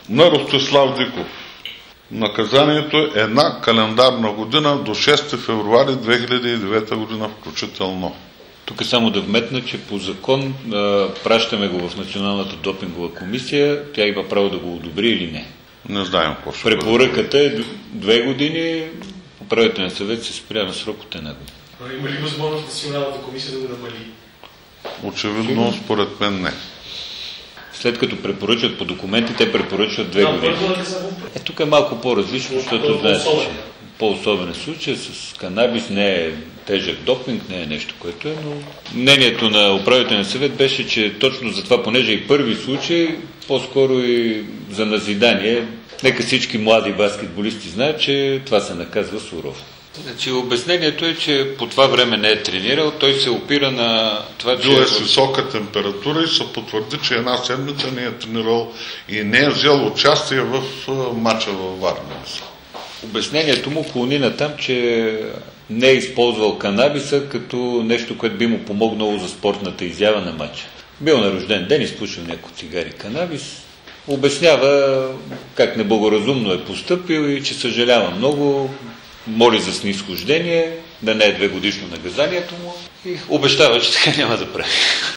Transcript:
на Ростислав Диков. Наказанието е една календарна година до 6 февруари 2009 година включително. Тук само да вметна, че по закон пращаме го в Националната допингова комисия. Тя има право да го одобри или не. Не знаем какво ще Препоръката е 2 години, управителен съвет се спря на срок от 1 година. Има ли възможност Националната комисия да го намали? Очевидно, според мен не. След като препоръчват по документи, те препоръчват 2 години. Тук е малко по-различно, защото знаеш, че по-особен случай с канабис не е тежък допинг, не е нещо, което е, но мнението на управителния съвет беше, че точно за това, понеже и първи случай, по-скоро и за назидание, нека всички млади баскетболисти знаят, че това се наказва сурово. Значи, обяснението е, че по това време не е тренирал, той се опира на това, че... Бил е с висока температура и се потвърди, че една седмица не е тренирал и не е взел участие в мача във Варна. Обяснението му клони на там, че не е използвал канабиса като нещо, което би му помогнало за спортната изява на мача. Бил на рожден ден, изпушил някои цигари канабис, обяснява как неблагоразумно е постъпил и че съжалява много, моли за снизхождение, да не е 2-годишно наказанието му и обещава, че така няма да прави.